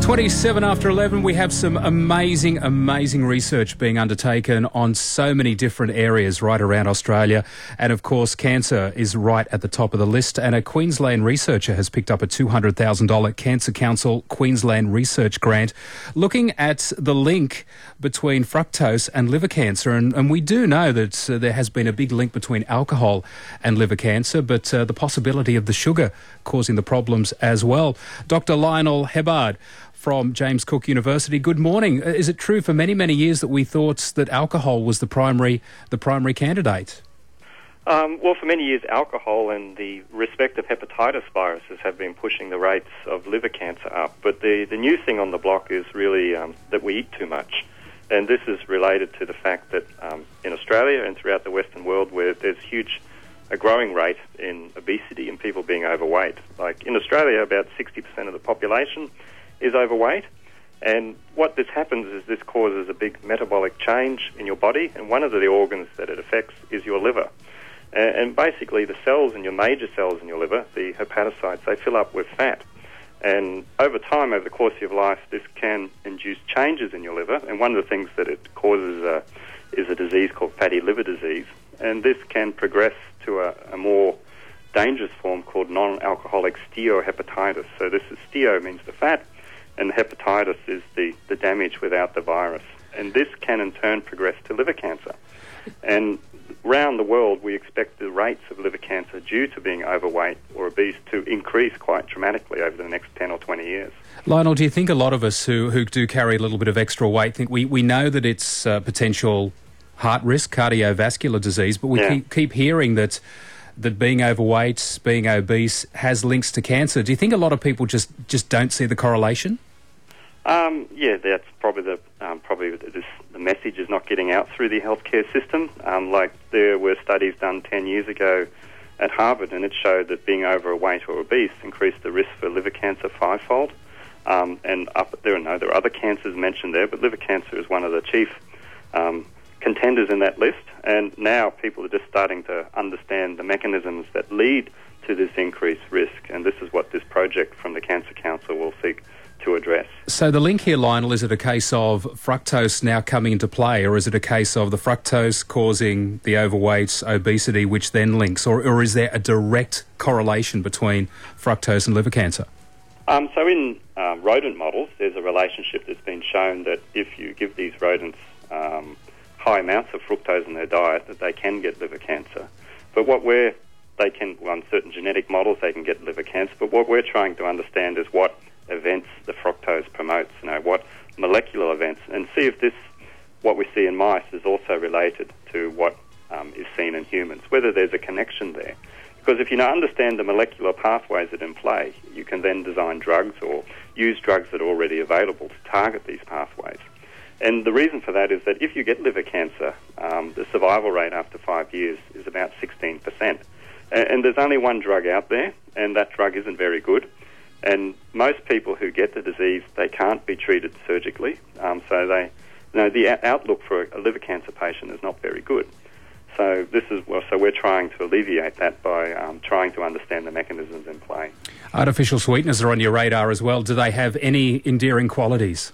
27 after 11, we have some amazing research being undertaken on so many different areas right around Australia. And of course, cancer is right at the top of the list. And a Queensland researcher has picked up a $200,000 Cancer Council Queensland research grant looking at the link between fructose and liver cancer. And we do know that there has been a big link between alcohol and liver cancer, but the possibility of the sugar causing the problems as well. Dr. Lionel Hebbard from James Cook University. Good morning. Is it true for many years that we thought that alcohol was the primary candidate? Well, for many years, alcohol and the respective hepatitis viruses have been pushing the rates of liver cancer up. But the new thing on the block is really that we eat too much. And this is related to the fact that in Australia and throughout the Western world, where there's a growing rate in obesity and people being overweight. Like in Australia, about 60% of the population is overweight, and what this happens is this causes a big metabolic change in your body, and one of the organs that it affects is your liver. And basically the cells in your major cells in your liver, the hepatocytes, they fill up with fat. And over time, over the course of your life, this can induce changes in your liver, and one of the things that it causes is a disease called fatty liver disease, and this can progress to a more dangerous form called non-alcoholic steatohepatitis. So this is steo means the fat, and hepatitis is the damage without the virus. And this can in turn progress to liver cancer. And around the world, we expect the rates of liver cancer due to being overweight or obese to increase quite dramatically over the next 10 or 20 years. Lionel, do you think a lot of us who do carry a little bit of extra weight think we know that it's potential heart risk, cardiovascular disease, but we keep hearing that being overweight, being obese has links to cancer. Do you think a lot of people just don't see the correlation? Yeah, that's probably the message is not getting out through the healthcare system. Like there were studies done 10 years ago at Harvard, and it showed that being overweight or obese increased the risk for liver cancer fivefold. And there are other cancers mentioned there, but liver cancer is one of the chief contenders in that list. And now people are just starting to understand the mechanisms that lead to this increased risk, and this is what this project from the Cancer Council will seek to address. So the link here, Lionel, is it a case of fructose now coming into play, or is it a case of the fructose causing the overweight, obesity, which then links, or is there a direct correlation between fructose and liver cancer? So in rodent models, there's a relationship that's been shown that if you give these rodents high amounts of fructose in their diet, that they can get liver cancer. But on certain genetic models, they can get liver cancer. But what we're trying to understand is what events the fructose promotes, what molecular events, and see if what we see in mice is also related to what is seen in humans, whether there's a connection there. Because if you now understand the molecular pathways that are in play, you can then design drugs or use drugs that are already available to target these pathways. And the reason for that is that if you get liver cancer, the survival rate after 5 years is about 16%. And there's only one drug out there, and that drug isn't very good. And most people who get the disease, they can't be treated surgically. So the outlook for a liver cancer patient is not very good. So we're trying to alleviate that by trying to understand the mechanisms in play. Artificial sweeteners are on your radar as well. Do they have any endearing qualities?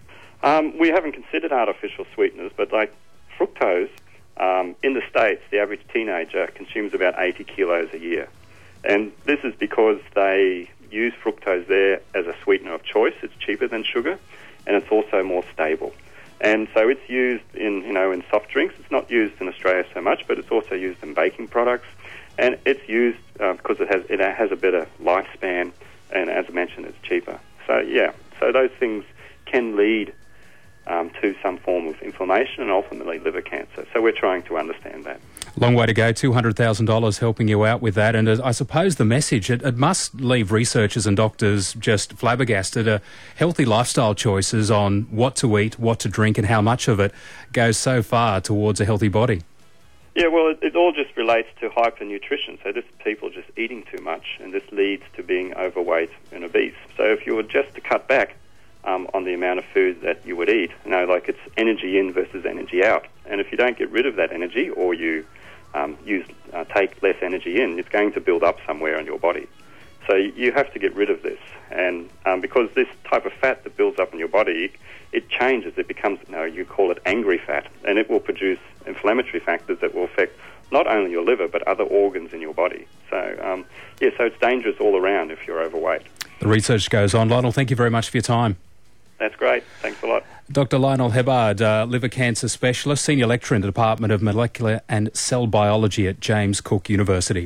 We haven't considered artificial sweeteners, but like fructose, in the States, the average teenager consumes about 80 kilos a year. And this is because they use fructose there as a sweetener of choice. It's cheaper than sugar, and it's also more stable. And so it's used in soft drinks. It's not used in Australia so much, but it's also used in baking products. And it's used because it has a better lifespan, and as I mentioned, it's cheaper. So those things can lead to some form of inflammation and ultimately liver cancer. So we're trying to understand that. Long way to go, $200,000 helping you out with that. And I suppose the message, it must leave researchers and doctors just flabbergasted. Healthy lifestyle choices on what to eat, what to drink and how much of it goes so far towards a healthy body. Yeah, well, it all just relates to hypernutrition. So this is people just eating too much, and this leads to being overweight and obese. So if you were just to cut back on the amount of food that you would eat, like it's energy in versus energy out. And if you don't get rid of that energy, or you take less energy in, it's going to build up somewhere in your body. So you have to get rid of this. And because this type of fat that builds up in your body, it changes. It becomes, you call it angry fat, and it will produce inflammatory factors that will affect not only your liver but other organs in your body. So, so it's dangerous all around if you're overweight. The research goes on. Lionel, thank you very much for your time. That's great. Thanks a lot. Dr. Lionel Hebbard, liver cancer specialist, senior lecturer in the Department of Molecular and Cell Biology at James Cook University.